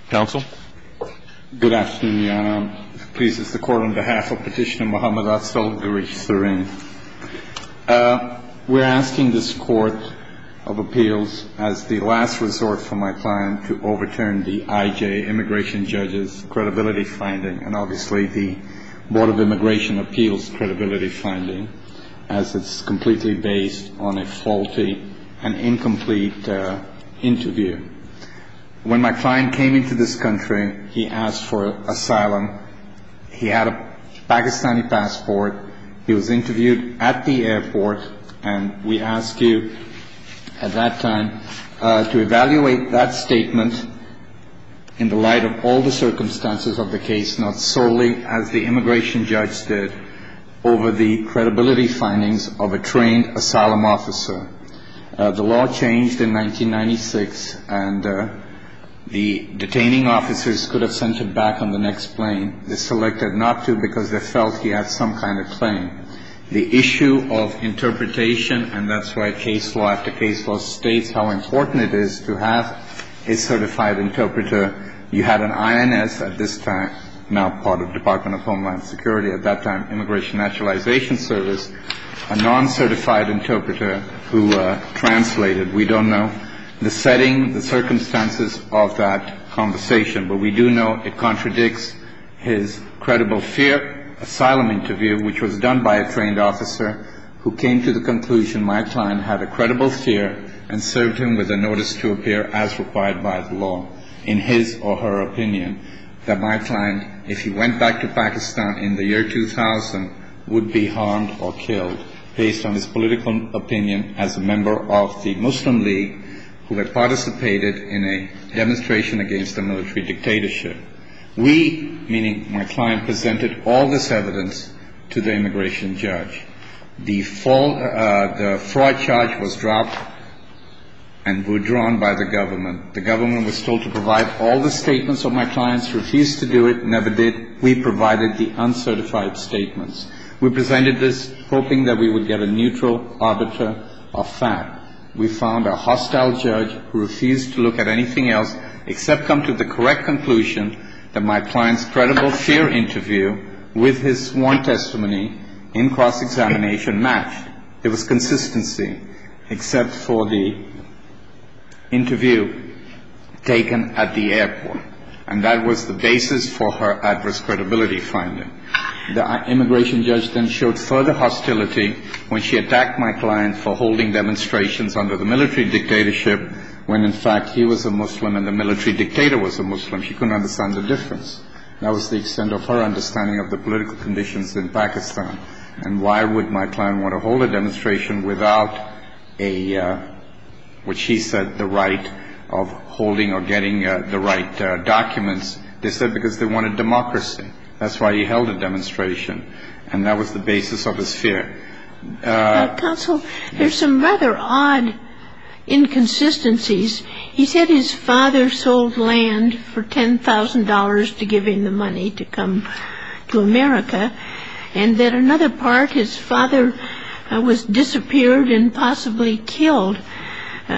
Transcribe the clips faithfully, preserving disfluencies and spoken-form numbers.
Counsel? Good afternoon, Your Honor. Please, it's the court on behalf of Petitioner Muhammad Afzal Garish Sareen. Uh, we're asking this Court of Appeals as the last resort for my client to overturn the I J immigration judge's credibility finding and obviously the Board of Immigration Appeals credibility finding, as it's completely based on a faulty and incomplete uh, interview. When my client came into this country, he asked for asylum. He had a Pakistani passport. He was interviewed at the airport, and we asked you at that time uh, to evaluate that statement in the light of all the circumstances of the case, not solely, as the immigration judge did, over the credibility findings of a trained asylum officer. Uh, the law changed in nineteen ninety-six, and uh, the detaining officers could have sent him back on the next plane. They selected not to because they felt he had some kind of claim. The issue of interpretation, and that's why case law after case law states how important it is to have a certified interpreter. You had an I N S at this time, now part of Department of Homeland Security, at that time Immigration Naturalization Service, a non-certified interpreter who uh, translated. We don't know the setting, the circumstances of that conversation, but we do know it contradicts his credible fear asylum interview, which was done by a trained officer who came to the conclusion my client had a credible fear and served him with a notice to appear as required by the law, in his or her opinion, that my client, if he went back to Pakistan in the year two thousand, would be harmed or killed based on his political opinion as a member of the Muslim League who had participated in a demonstration against a military dictatorship. We, meaning my client, presented all this evidence to the immigration judge. The, fall, uh, the fraud charge was dropped and withdrawn by the government. The government was told to provide all the statements of my clients, refused to do it, never did. We provided the uncertified statements. We presented this hoping that we would get a neutral arbiter of fact. We found a hostile judge who refused to look at anything else except come to the correct conclusion that my client's credible fear interview with his sworn testimony in cross-examination matched. There was consistency, except for the interview taken at the airport. And that was the basis for her adverse credibility finding. The immigration judge then showed further hostility when she attacked my client for holding demonstrations under the military dictatorship when, in fact, he was a Muslim and the military dictator was a Muslim. She couldn't understand the difference. That was the extent of her understanding of the political conditions in Pakistan. And why would my client want to hold a demonstration without a, uh, what she said, the right of holding or getting uh, the right uh, documents? They said because they wanted democracy. That's why he held a demonstration, and that was the basis of his fear. Uh, uh, Counsel, there's some rather odd inconsistencies. He said his father sold land for ten thousand dollars to give him the money to come to America, and that another part, his father uh, was disappeared and possibly killed. Uh,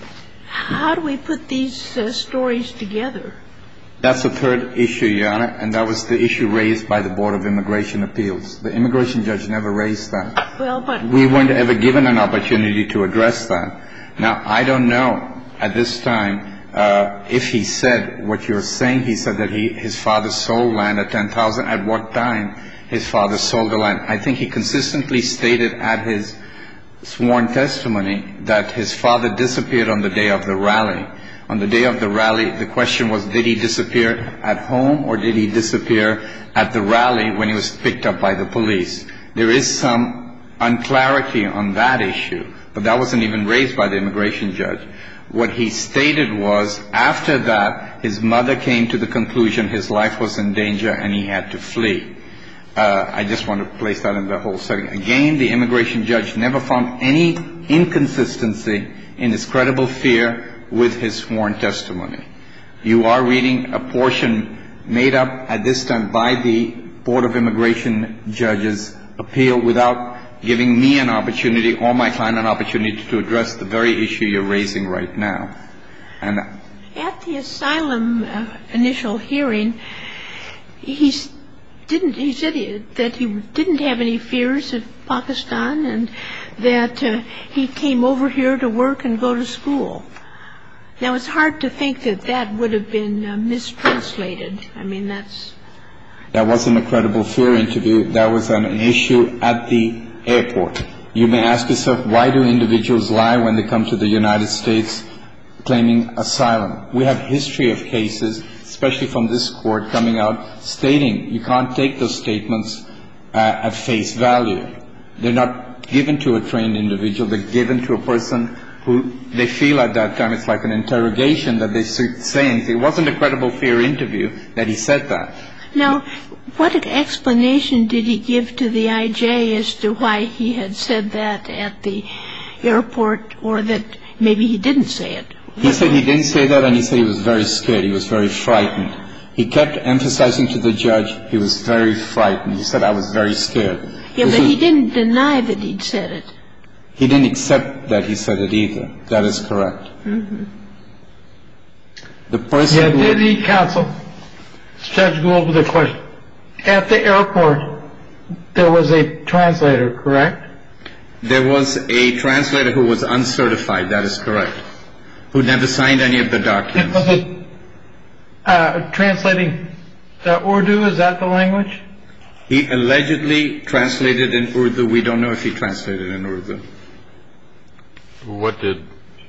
how do we put these uh, stories together? That's the third issue, Your Honor, and that was the issue raised by the Board of Immigration Appeals. The immigration judge never raised that. Well, but we weren't ever given an opportunity to address that. Now, I don't know at this time uh, if he said what you're saying. He said that he, his father sold land at ten thousand dollars. At what time his father sold the land? I think he consistently stated at his sworn testimony that his father disappeared on the day of the rally. On the day of the rally, the question was, did he disappear at home or did he disappear at the rally when he was picked up by the police? There is some unclarity on that issue, but that wasn't even raised by the immigration judge. What he stated was, after that, his mother came to the conclusion his life was in danger and he had to flee. Uh, I just want to place that in the whole setting. Again, the immigration judge never found any inconsistency in his credible fear with his sworn testimony. You are reading a portion made up at this time by the Board of Immigration Judges' appeal without giving me an opportunity or my client an opportunity to address the very issue you're raising right now. And at the asylum uh, initial hearing, he's didn't he said he, that he didn't have any fears of Pakistan and that uh, he came over here to work and go to school. Now, it's hard to think that that would have been uh, mistranslated. I mean, that's... That wasn't a credible fear interview. That was an issue at the airport. You may ask yourself, why do individuals lie when they come to the United States claiming asylum? We have history of cases, especially from this court, coming out stating you can't take those statements uh, at face value. They're not given to a trained individual. They're given to a person who they feel at that time it's like an interrogation that they're saying. It wasn't a credible fear interview that he said that. Now, what explanation did he give to the I J as to why he had said that at the airport, or that maybe he didn't say it? He said he didn't say that, and he said he was very scared. He was very frightened. He kept emphasizing to the judge he was very frightened. He said, I was very scared. Yeah, this but was, he didn't deny that he'd said it. He didn't accept that he said it either. That is correct. Mm-hmm. The person yeah, who... did he, counsel, Judge Gould with a question. At the airport, there was a translator, correct? There was a translator who was uncertified, that is correct, who never signed any of the documents. Was it uh, translating uh, Urdu? Is that the language? He allegedly translated in Urdu. We don't know if he translated in Urdu. What did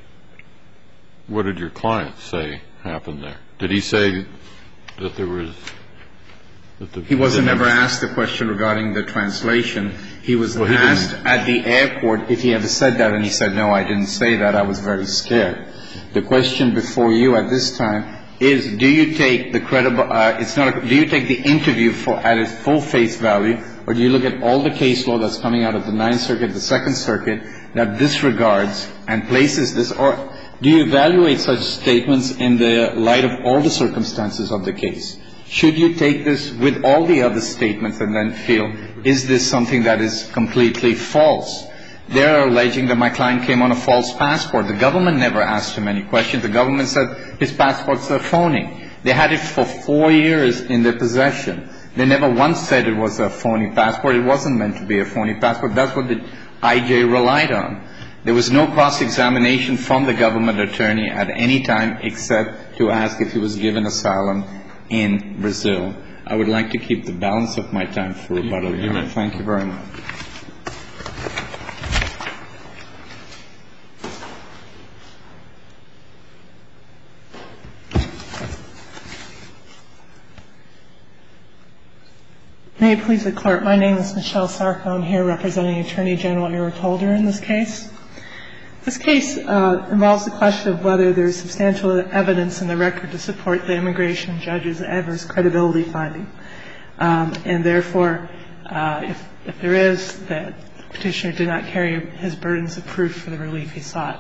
what did your client say happened there? Did he say that there was... That the, he wasn't ever asked the question regarding the translation. He was well, he asked didn't. at the airport if he ever said that, and he said, no, I didn't say that. I was very scared. The question before you at this time is, do you take the credible, uh, it's not, a, do you take the interview for, at its full face value, or do you look at all the case law that's coming out of the Ninth Circuit, the Second Circuit, that disregards and places this, or do you evaluate such statements in the light of all the circumstances of the case? Should you take this with all the other statements and then feel, is this something that is completely false? They're alleging that my client came on a false passport. The government never asked him any questions. The government said his passports are phony. They had it for four years in their possession. They never once said it was a phony passport. It wasn't meant to be a phony passport. That's what the I J relied on. There was no cross-examination from the government attorney at any time except to ask if he was given asylum in Brazil. I would like to keep the balance of my time for rebuttal. You may. Thank you very much. May it please the Court, my name is Michelle Sarko. I'm here representing Attorney General Eric Holder in this case. This case uh, involves the question of whether there is substantial evidence in the record to support the immigration judge's adverse credibility finding. Um, and therefore, uh, if, if there is, that the petitioner did not carry his burdens of proof for the relief he sought.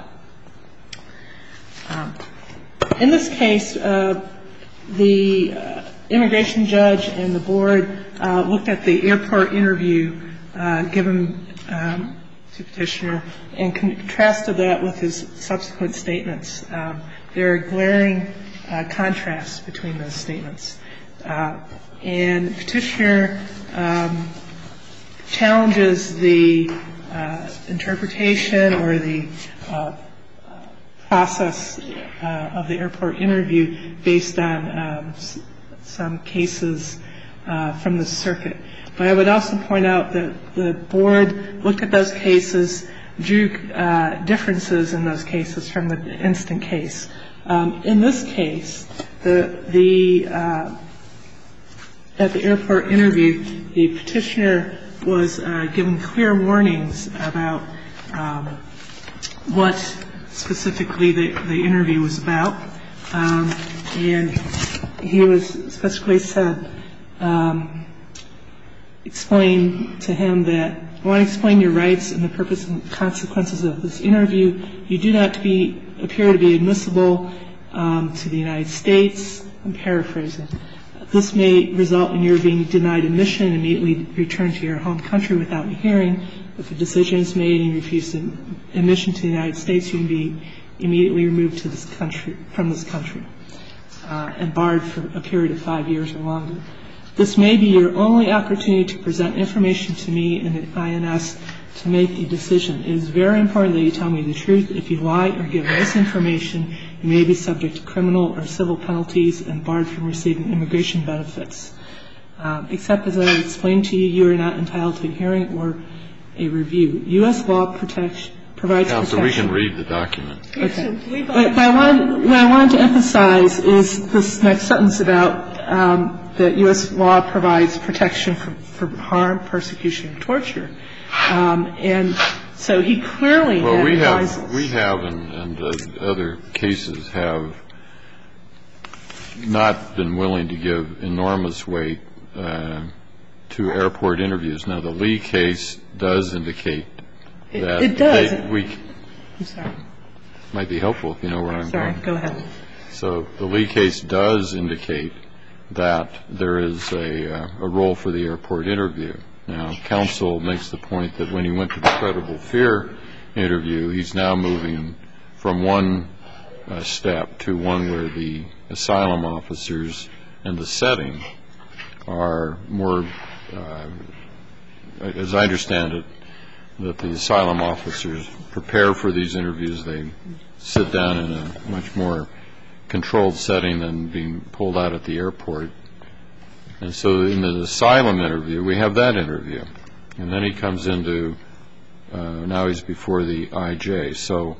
Um, in this case, uh, the uh, immigration judge and the board uh, looked at the airport interview uh, given um, to petitioner and contrasted that with his subsequent statements. Um, there are glaring uh, contrasts between those statements. Uh, and petitioner um, challenges the uh, interpretation or the uh, process uh, of the airport interview based on um, s- some cases uh, from the circuit. But I would also point out that the board looked at those cases, drew uh, differences in those cases from the instant case. Um, in this case, the the uh, at the airport interview, the petitioner was uh, given clear warnings about um, what specifically the, the interview was about, um, and he was specifically said, um, explain to him that I want to explain your rights and the purpose and consequences of this interview. You do not to be, appear to be admissible um, to the United States. I'm paraphrasing. This may result in your being denied admission and immediately returned to your home country without a hearing. If a decision is made and you refuse admission to the United States, you can be immediately removed to this country, from this country. uh, and barred for a period of five years or longer. This may be your only opportunity to present information to me in the I N S to make a decision. It is very important that you tell me the truth. If you lie or give misinformation, you may be subject to criminal or civil penalties and barred from receiving immigration benefits. Um, except as I explained to you, you are not entitled to a hearing or a review. U S law protects, provides Counsel, protection. we can read the document. Okay. But, but I wanted, what I wanted to emphasize is this next sentence about um, that U S law provides protection for, for harm, persecution, and torture. Um, and so he clearly well, had we advisals. have, we have, and, and uh, other cases have not been willing to give enormous weight uh, to airport interviews. Now, the Lee case does indicate It, that it does. They, we I'm sorry. might be helpful if you know where I'm Sorry. going. Go ahead. So the Lee case does indicate that there is a, uh, a role for the airport interview. Now, counsel makes the point that when he went to the credible fear interview, he's now moving from one uh, step to one where the asylum officers and the setting are more, uh, as I understand it, that the asylum officers prepare for these interviews. They sit down in a much more controlled setting than being pulled out at the airport. And so in the asylum interview, we have that interview. And then he comes into, uh, now he's before the I J. So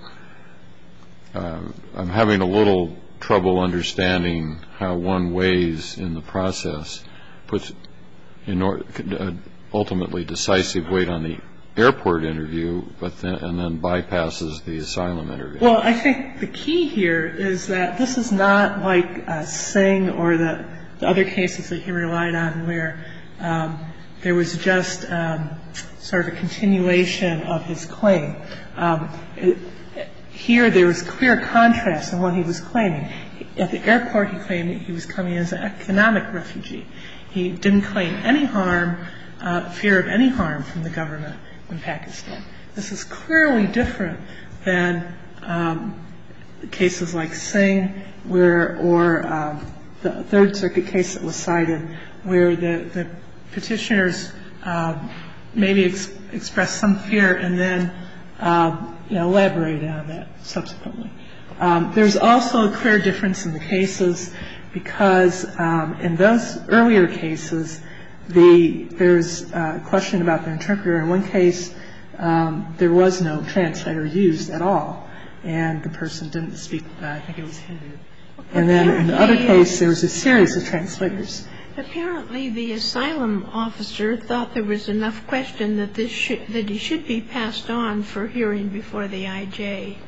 uh, I'm having a little trouble understanding how one weighs in the process, puts in or, uh, ultimately decisive weight on the airport interview, but then, and then bypasses the asylum interview. Well, I think the key here is that this is not like uh, Singh or the, the other cases that he relied on where um, there was just um, sort of a continuation of his claim. Um, it, here there was clear contrast in what he was claiming. At the airport he claimed that he was coming as an economic refugee. He didn't claim any harm, uh, fear of any harm from the government in Pakistan. This is clearly different than um, cases like Singh where, or um, the Third Circuit case that was cited where the, the petitioners um, maybe ex- expressed some fear and then um, you know, elaborated on that subsequently. Um, there's also a clear difference in the cases because um, in those earlier cases, the, there's a question about the interpreter. In one case, um, there was no translator used at all, and the person didn't speak, uh, I think it was Hindu. And then in the other case, there was a series of translators. Apparently, the asylum officer thought there was enough question that this should, that he should be passed on for hearing before the I J.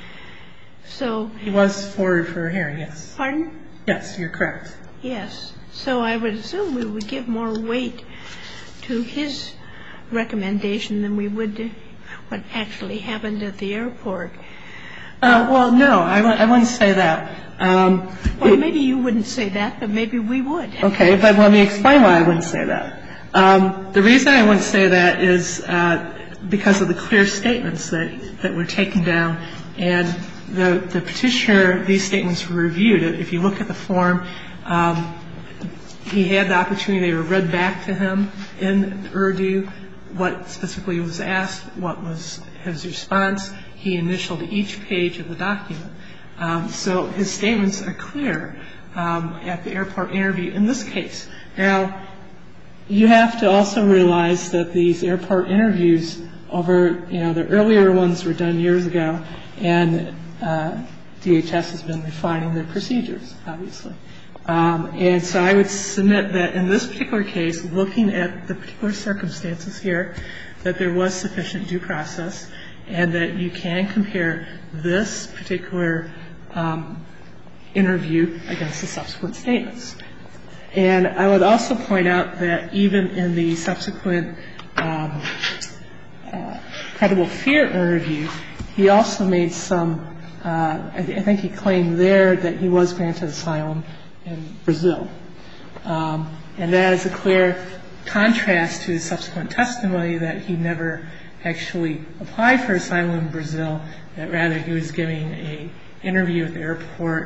So He was forwarded for a hearing, yes. Pardon? Yes, you're correct. Yes. So I would assume we would give more weight to his recommendation than we would to what actually happened at the airport. Uh, well, no, I, w- I wouldn't say that. Um, Well, it- maybe you wouldn't say that, but maybe we would. Okay, but let me explain why I wouldn't say that. Um, the reason I wouldn't say that is uh, because of the clear statements that, that were taken down, and the, the petitioner, these statements were reviewed. If you look at the form, um, he had the opportunity, they were read back to him in Urdu, what specifically was asked, what was his response. He initialed each page of the document. Um, so his statements are clear um, at the airport interview in this case. Now, you have to also realize that these airport interviews over, you know, the earlier ones were done years ago, and uh, D H S has been refining their procedures, obviously. Um, and so I would submit that in this particular case, looking at the particular circumstances here, that there was sufficient due process and that you can compare this particular um, interview against the subsequent statements. And I would also point out that even in the subsequent um, uh, credible fear interview, he also made some, uh, I, th- I think he claimed there that he was granted asylum in Brazil. Um, and that is a clear contrast to his subsequent testimony that he never actually applied for asylum in Brazil, that rather he was giving an interview at the airport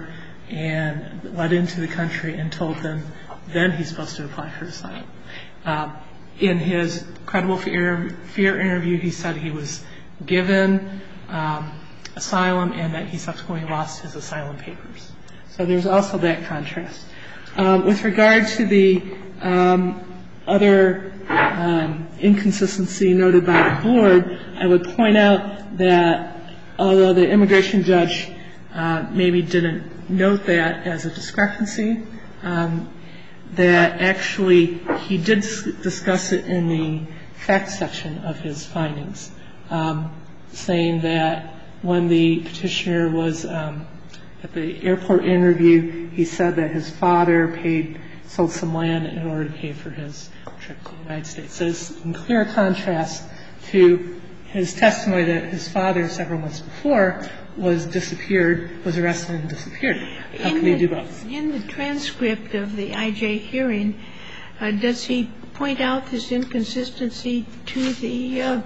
and led into the country and told them then he's supposed to apply for asylum. Um, in his credible fear, fear interview, he said he was given um, asylum and that he subsequently lost his asylum papers. So there's also that contrast. Um, with regard to the um, other um, inconsistency noted by the board, I would point out that although the immigration judge uh, maybe didn't note that as a discrepancy, um, that actually he did discuss it in the fact section of his findings, um, saying that when the petitioner was um, at the airport interview, he said that his father paid, sold some land in order to pay for his trip to the United States. So it's in clear contrast to his testimony that his father, several months before, was disappeared, was arrested and disappeared. How can he do both? In the transcript of the I J hearing, uh, does he point out this inconsistency to the uh,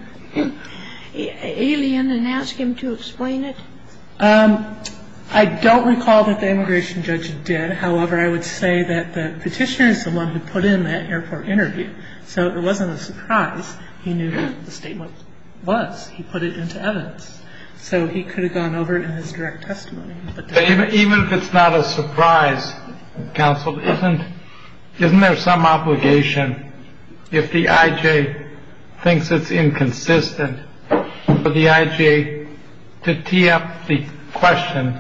alien and ask him to explain it? Um, I don't recall that the immigration judge did. However, I would say that the petitioner is the one who put in that airport interview. So it wasn't a surprise. He knew what the statement was. He put it into evidence. So he could have gone over it in his direct testimony. But even, even if it's not a surprise, counsel, isn't, isn't there some obligation if the I J thinks it's inconsistent for the I J to tee up the question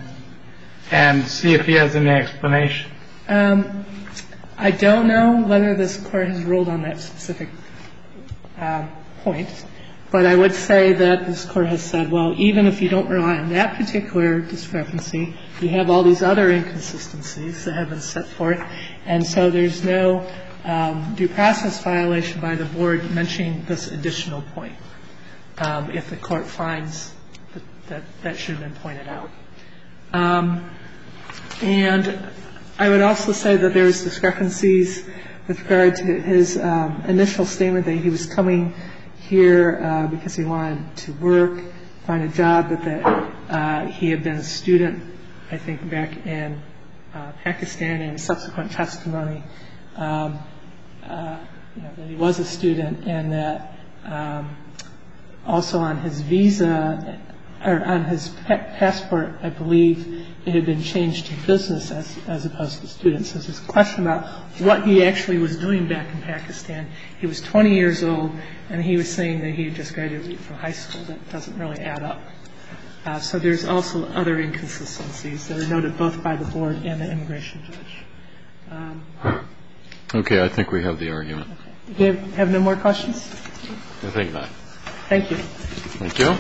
and see if he has any explanation? Um, I don't know whether this court has ruled on that specific um, point, but I would say that this court has said, well, even if you don't rely on that particular discrepancy, you have all these other inconsistencies that have been set forth, and so there's no um, due process violation by the board mentioning this additional point um, if the court finds that that, that should have been pointed out. Um, and I would also say that there's discrepancies with regard to his um, initial statement that he was coming here uh, because he wanted to work, find a job, but that uh, he had been a student, I think, back in uh, Pakistan, and subsequent testimony um, uh, you know, that he was a student, and that um, also on his visa, or on his pa- passport, I believe it had been changed to business as, as opposed to student. So there's a question about what he actually was doing back in Pakistan. He was twenty years old, and he was saying that he had just graduated from high school. That doesn't really add up. Uh, so there's also other inconsistencies that are noted both by the board and the immigration judge. Um, Okay, I think we have the argument. okay. Do you have, have no more questions? I think not. Thank you. Thank you.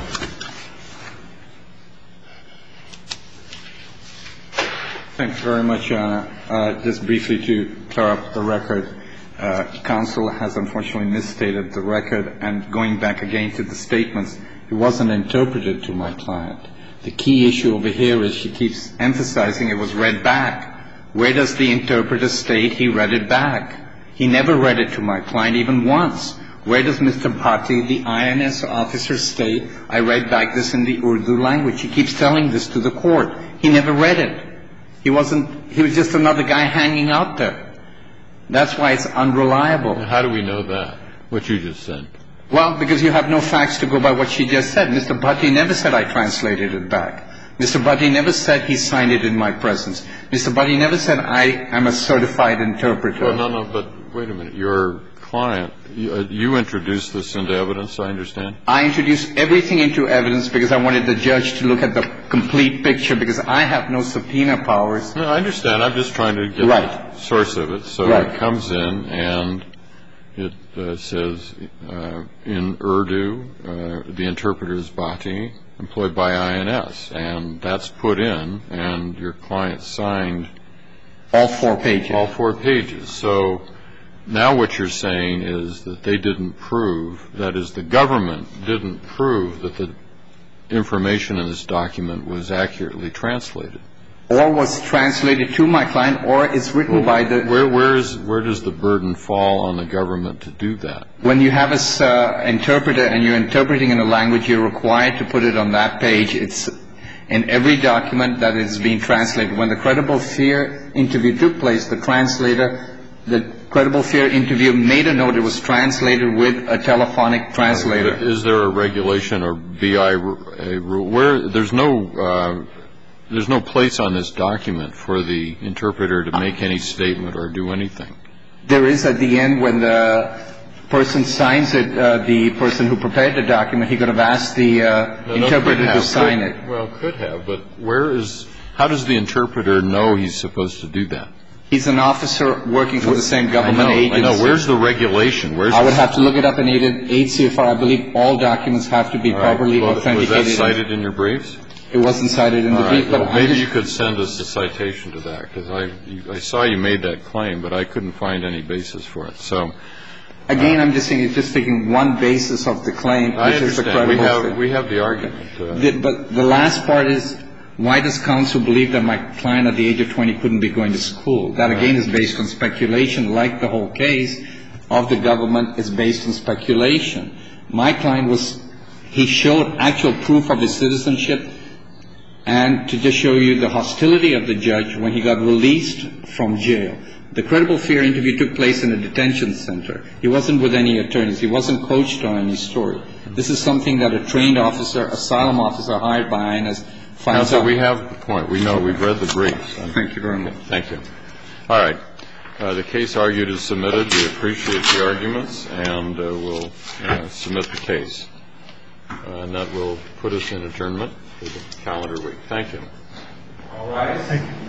Thanks very much, Your Honor. Uh, just briefly to clear up the record, uh, counsel has unfortunately misstated the record, and going back again to the statements, it wasn't interpreted to my client. The key issue over here is she keeps emphasizing it was read back. Where does the interpreter state he read it back? He never read it to my client even once. Where does Mister Bhatti, the I N S officer, state, I read back this in the Urdu language? He keeps telling this to the court. He never read it. He wasn't, he was just another guy hanging out there. That's why it's unreliable. How do we know that, what you just said? Well, because you have no facts to go by what she just said. Mister Bhatti never said I translated it back. Mister Bhatti never said he signed it in my presence. Mister Bhatti never said I am a certified interpreter. Well, no, no, but wait a minute. Your client, you, uh, you introduced this into evidence, I understand? I introduced everything into evidence because I wanted the judge to look at the complete picture, because I have no subpoena powers. No, I understand. I'm just trying to get Right. the source of it. So Right. it comes in and it uh, says uh, in Urdu, uh, the interpreter is Bhatti, employed by I N S, and that's put in, and your client signed All four pages. all four pages. So now what you're saying is that they didn't prove, that is, the government didn't prove that the information in this document was accurately translated. Or was translated to my client, or it's written by the... Where, where, is, where does the burden fall on the government to do that? When you have an uh, interpreter and you're interpreting in a language, you're required to put it on that page. It's in every document that is being translated. When the credible fear interview took place, the translator, the credible fear interview made a note it was translated with a telephonic translator. Is there a regulation or B I a rule where there's no uh, there's no place on this document for the interpreter to make any statement or do anything? There is at the end when the person signs it, uh, the person who prepared the document, he could have asked the uh, no, no, interpreter have, to sign could, it. Well, could have, but where is, how does the interpreter know he's supposed to do that? He's an officer working for the same government I know, agency. I know. Where's the regulation? Where's I would the, have to look it up in eight C F R. I believe all documents have to be all right, properly well, authenticated. Was that cited in your briefs? It wasn't cited in All the brief, right, but well, I'm maybe just, you could send us a citation to that, because I, you, I saw you made that claim, but I couldn't find any basis for it. So again, I'm just saying it's just taking one basis of the claim, I which is the understand. We credible have fear. we have the argument. Uh, The, but the last part is, why does counsel believe that my client at the age of twenty couldn't be going to school? That, again, is based on speculation, like the whole case of the government is based on speculation. My client was, he showed actual proof of his citizenship, and to just show you the hostility of the judge when he got released from jail. The credible fear interview took place in a detention center. He wasn't with any attorneys. He wasn't coached on any story. This is something that a trained officer, asylum officer hired by I N S finds Counsel, out. we have the point. We know. We've read the briefs. Thank you very much. Thank you. All right. Uh, the case argued is submitted. We appreciate the arguments, and uh, we'll uh, submit the case. Uh, and that will put us in adjournment for the calendar week. Thank you. All right. Thank you.